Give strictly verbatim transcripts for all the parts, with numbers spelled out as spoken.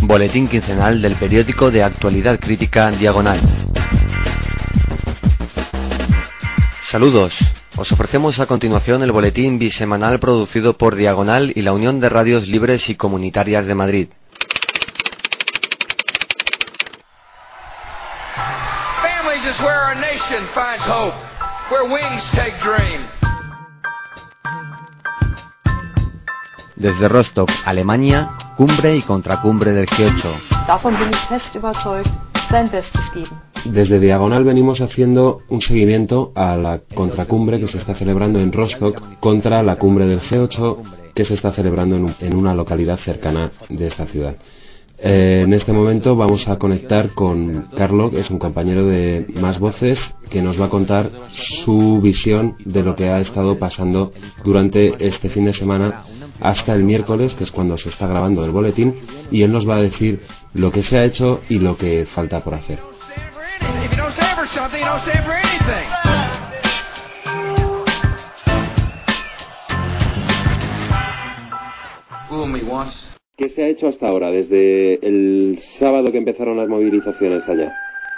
Boletín quincenal del periódico de actualidad crítica Diagonal. Saludos. Os ofrecemos a continuación el boletín bisemanal producido por Diagonal y la Unión de Radios Libres y Comunitarias de Madrid. Families is where our nation finds hope, where wings take dream. Desde Rostock, Alemania, cumbre y contracumbre del G ocho. Davon bin ich fest überzeugt, sein Bestes geben. Desde Diagonal venimos haciendo un seguimiento a la contracumbre que se está celebrando en Rostock contra la cumbre del G ocho que se está celebrando en, en una localidad cercana de esta ciudad. Eh, en este momento vamos a conectar con Carlo, que es un compañero de Más Voces, que nos va a contar su visión de lo que ha estado pasando durante este fin de semana hasta el miércoles, que es cuando se está grabando el boletín, y él nos va a decir lo que se ha hecho y lo que falta por hacer. ¿Qué se ha hecho hasta ahora, desde el sábado que empezaron las movilizaciones allá?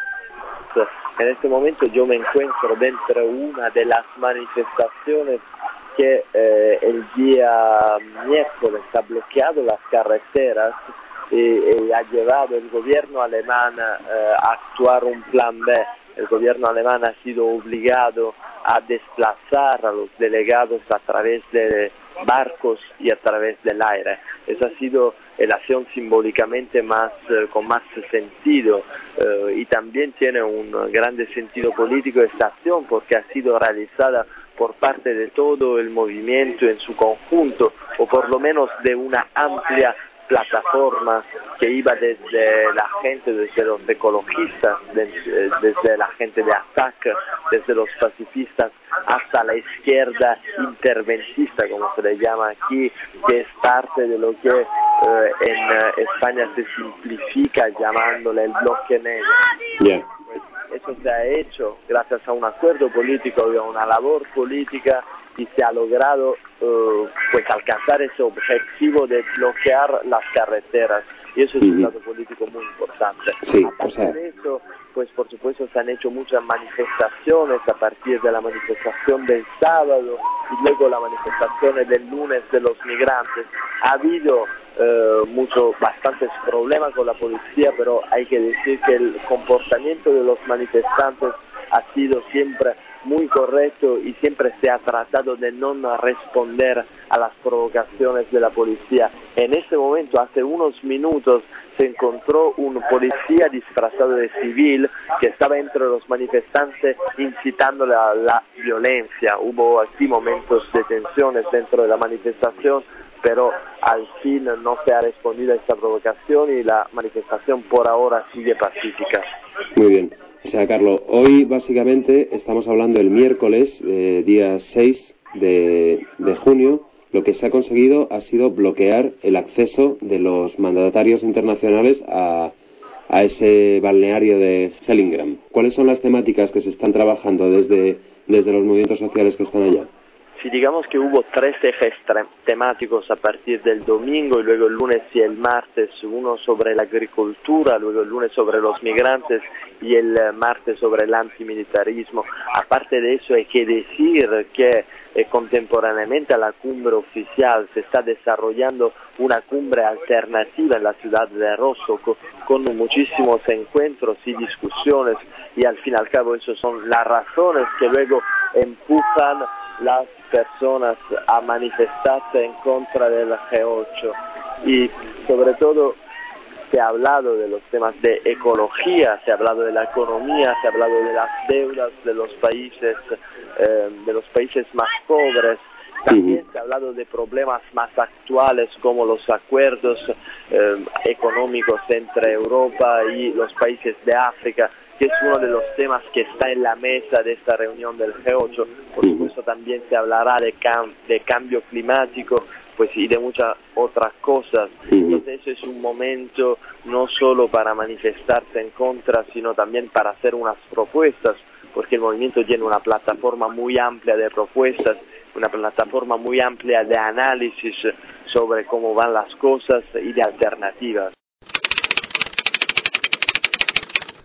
En este momento yo me encuentro dentro de una de las manifestaciones que eh, el día miércoles ha bloqueado las carreteras y, y ha llevado el gobierno alemán eh, a actuar un plan B. El gobierno alemán ha sido obligado a desplazar a los delegados a través de barcos y a través del aire. Esa ha sido la acción simbólicamente más, eh, con más sentido eh, y también tiene un grande sentido político esta acción porque ha sido realizada por parte de todo el movimiento en su conjunto o por lo menos de una amplia plataforma que iba desde la gente, desde los ecologistas, desde, desde la gente de ATTAC, desde los pacifistas hasta la izquierda interventista, como se le llama aquí, que es parte de lo que eh, en eh, España se simplifica llamándole el bloque negro. Yeah. Pues eso se ha hecho gracias a un acuerdo político y a una labor política y se ha logrado uh, pues alcanzar ese objetivo de bloquear las carreteras y eso es un dato político muy importante. Sí, Aparte o sea... de eso, pues por supuesto se han hecho muchas manifestaciones a partir de la manifestación del sábado y luego la manifestación del lunes de los migrantes. Ha habido eh, mucho, bastantes problemas con la policía, pero hay que decir que el comportamiento de los manifestantes ha sido siempre muy correcto y siempre se ha tratado de no responder a las provocaciones de la policía. En ese momento, hace unos minutos, se encontró un policía disfrazado de civil que estaba entre los manifestantes incitando a la violencia. Hubo aquí momentos de tensiones dentro de la manifestación, pero al fin no se ha respondido a esta provocación y la manifestación por ahora sigue pacífica. Muy bien. O sea, Carlos, hoy básicamente estamos hablando el miércoles, eh, día seis de, de junio. Lo que se ha conseguido ha sido bloquear el acceso de los mandatarios internacionales a, a ese balneario de Hellingram. ¿Cuáles son las temáticas que se están trabajando desde, desde los movimientos sociales que están allá? Sí, digamos que hubo tres ejes temáticos a partir del domingo y luego el lunes y el martes, uno sobre la agricultura, luego el lunes sobre los migrantes y el martes sobre el antimilitarismo. Aparte de eso hay que decir que eh, contemporáneamente a la cumbre oficial se está desarrollando una cumbre alternativa en la ciudad de Rostock con muchísimos encuentros y discusiones y al fin y al cabo esas son las razones que luego empujan las personas a manifestarse en contra del G ocho y sobre todo se ha hablado de los temas de ecología, se ha hablado de la economía, se ha hablado de las deudas de los países eh, de los países más pobres. También se ha hablado de problemas más actuales como los acuerdos eh, económicos entre Europa y los países de África, que es uno de los temas que está en la mesa de esta reunión del G ocho. Por supuesto también se hablará de, cam de cambio climático pues y de muchas otras cosas. Entonces eso es un momento no solo para manifestarse en contra, sino también para hacer unas propuestas, porque el movimiento tiene una plataforma muy amplia de propuestas, una plataforma muy amplia de análisis sobre cómo van las cosas y de alternativas.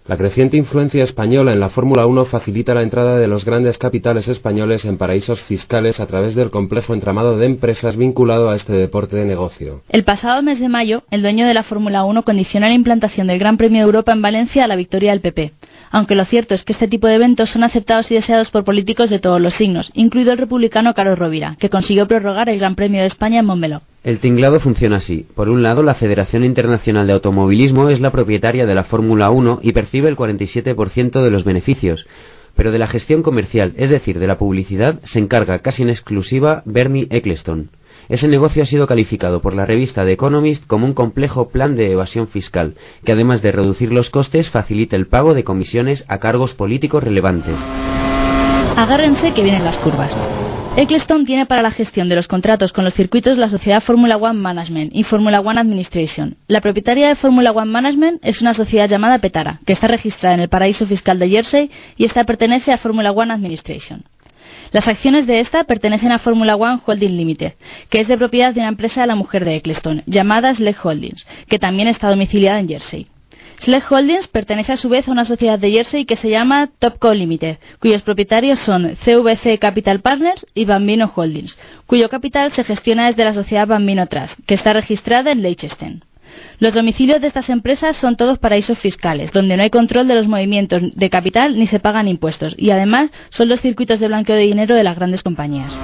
La creciente influencia española en la Fórmula uno facilita la entrada de los grandes capitales españoles en paraísos fiscales a través del complejo entramado de empresas vinculado a este deporte de negocio. El pasado mes de mayo, el dueño de la Fórmula uno condicionó la implantación del Gran Premio de Europa en Valencia a la victoria del P P. Aunque lo cierto es que este tipo de eventos son aceptados y deseados por políticos de todos los signos, incluido el republicano Carlos Rovira, que consiguió prorrogar el Gran Premio de España en Montmeló. El tinglado funciona así. Por un lado, la Federación Internacional de Automovilismo es la propietaria de la Fórmula uno y percibe el cuarenta y siete por ciento de los beneficios. Pero de la gestión comercial, es decir, de la publicidad, se encarga casi en exclusiva Bernie Ecclestone. Ese negocio ha sido calificado por la revista The Economist como un complejo plan de evasión fiscal, que además de reducir los costes, facilita el pago de comisiones a cargos políticos relevantes. Agárrense que vienen las curvas. Ecclestone tiene para la gestión de los contratos con los circuitos la sociedad Formula One Management y Formula One Administration. La propietaria de Formula One Management es una sociedad llamada Petara, que está registrada en el paraíso fiscal de Jersey y esta pertenece a Formula One Administration. Las acciones de esta pertenecen a Formula One Holding Limited, que es de propiedad de una empresa de la mujer de Ecclestone, llamada Sledge Holdings, que también está domiciliada en Jersey. Sledge Holdings pertenece a su vez a una sociedad de Jersey que se llama Topco Limited, cuyos propietarios son C V C Capital Partners y Bambino Holdings, cuyo capital se gestiona desde la sociedad Bambino Trust, que está registrada en Leicester. Los domicilios de estas empresas son todos paraísos fiscales, donde no hay control de los movimientos de capital ni se pagan impuestos, y además son los circuitos de blanqueo de dinero de las grandes compañías.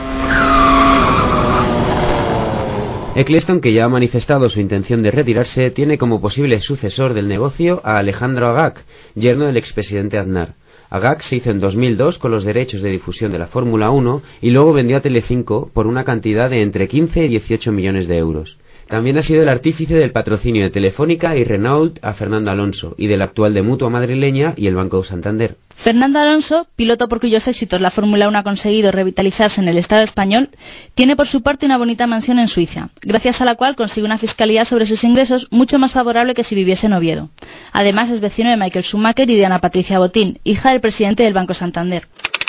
Ecclestone, que ya ha manifestado su intención de retirarse, tiene como posible sucesor del negocio a Alejandro Agag, yerno del expresidente Aznar. Agag se hizo en dos mil dos con los derechos de difusión de la Fórmula uno y luego vendió a Telecinco por una cantidad de entre quince y dieciocho millones de euros. También ha sido el artífice del patrocinio de Telefónica y Renault a Fernando Alonso y del actual de Mutua Madrileña y el Banco Santander. Fernando Alonso, piloto por cuyos éxitos la Fórmula uno ha conseguido revitalizarse en el Estado español, tiene por su parte una bonita mansión en Suiza, gracias a la cual consigue una fiscalidad sobre sus ingresos mucho más favorable que si viviese en Oviedo. Además es vecino de Michael Schumacher y de Ana Patricia Botín, hija del presidente del Banco Santander.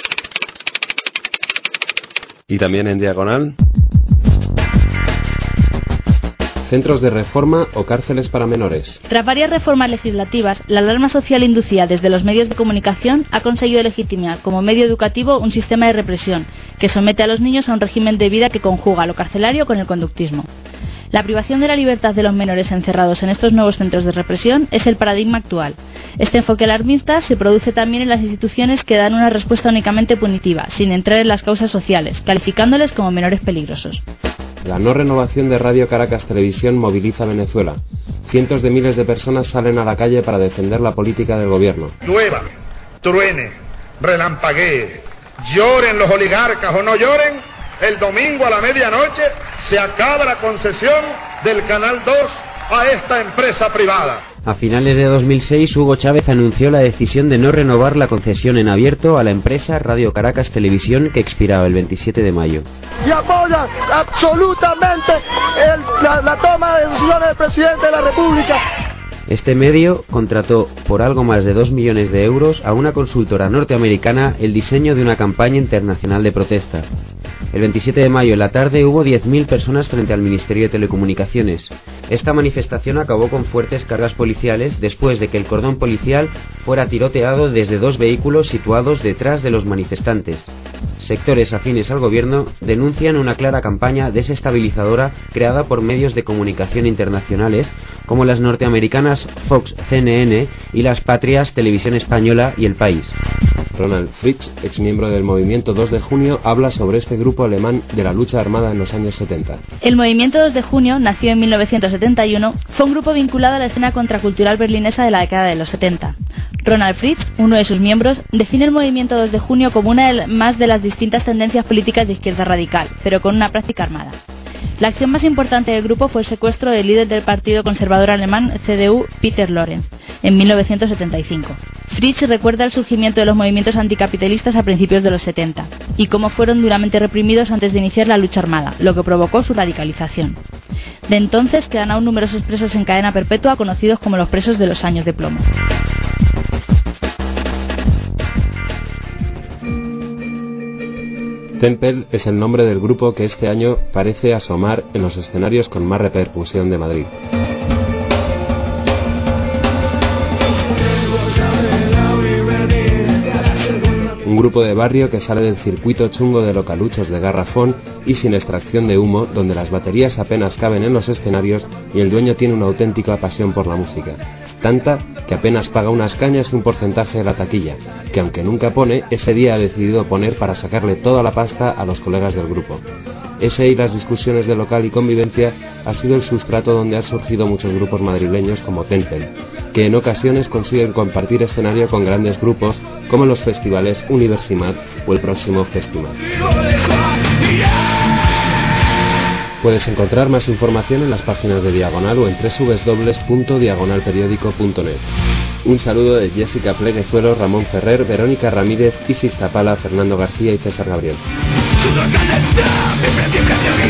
Y también en diagonal, centros de reforma o cárceles para menores. Tras varias reformas legislativas, la alarma social inducida desde los medios de comunicación ha conseguido legitimar como medio educativo un sistema de represión que somete a los niños a un régimen de vida que conjuga lo carcelario con el conductismo. La privación de la libertad de los menores encerrados en estos nuevos centros de represión es el paradigma actual. Este enfoque alarmista se produce también en las instituciones que dan una respuesta únicamente punitiva, sin entrar en las causas sociales, calificándoles como menores peligrosos. La no renovación de Radio Caracas Televisión moviliza a Venezuela. Cientos de miles de personas salen a la calle para defender la política del gobierno. Llueva, truene, relampaguee, lloren los oligarcas o no lloren, el domingo a la medianoche se acaba la concesión del Canal dos a esta empresa privada. A finales de dos mil seis, Hugo Chávez anunció la decisión de no renovar la concesión en abierto a la empresa Radio Caracas Televisión, que expiraba el veintisiete de mayo. Y apoyan absolutamente el, la, la toma de decisiones del presidente de la República. Este medio contrató por algo más de dos millones de euros a una consultora norteamericana el diseño de una campaña internacional de protesta. El veintisiete de mayo en la tarde hubo diez mil personas frente al Ministerio de Telecomunicaciones. Esta manifestación acabó con fuertes cargas policiales después de que el cordón policial fuera tiroteado desde dos vehículos situados detrás de los manifestantes. Sectores afines al gobierno denuncian una clara campaña desestabilizadora creada por medios de comunicación internacionales como las norteamericanas Fox, C N N y las patrias Televisión Española y El País. Ronald Fritsch, exmiembro del movimiento dos de junio, habla sobre este grupo alemán de la lucha armada en los años setenta. El movimiento dos de junio, nació en mil novecientos setenta y uno, fue un grupo vinculado a la escena contracultural berlinesa de la década de los setenta. Ronald Fritsch, uno de sus miembros, define el movimiento dos de junio como una de más de las distintas tendencias políticas de izquierda radical, pero con una práctica armada. La acción más importante del grupo fue el secuestro del líder del partido conservador alemán C D U, Peter Lorenz, en mil novecientos setenta y cinco. Fritsch recuerda el surgimiento de los movimientos anticapitalistas a principios de los setenta y cómo fueron duramente reprimidos antes de iniciar la lucha armada, lo que provocó su radicalización. De entonces quedan aún numerosos presos en cadena perpetua conocidos como los presos de los años de plomo. Temple es el nombre del grupo que este año parece asomar en los escenarios con más repercusión de Madrid. grupo de barrio que sale del circuito chungo de localuchos de Garrafón y sin extracción de humo, donde las baterías apenas caben en los escenarios y el dueño tiene una auténtica pasión por la música. Tanta que apenas paga unas cañas y un porcentaje de la taquilla, que aunque nunca pone, ese día ha decidido poner para sacarle toda la pasta a los colegas del grupo. Ese y las discusiones de local y convivencia ha sido el sustrato donde han surgido muchos grupos madrileños como Temple, que en ocasiones consiguen compartir escenario con grandes grupos como los festivales Universimat o el próximo Festival. Puedes encontrar más información en las páginas de Diagonal o en doble u doble u doble u punto diagonal periódico punto net. Un saludo de Jessica Pleguezuelo, Ramón Ferrer, Verónica Ramírez, Isis Tapala, Fernando García y César Gabriel.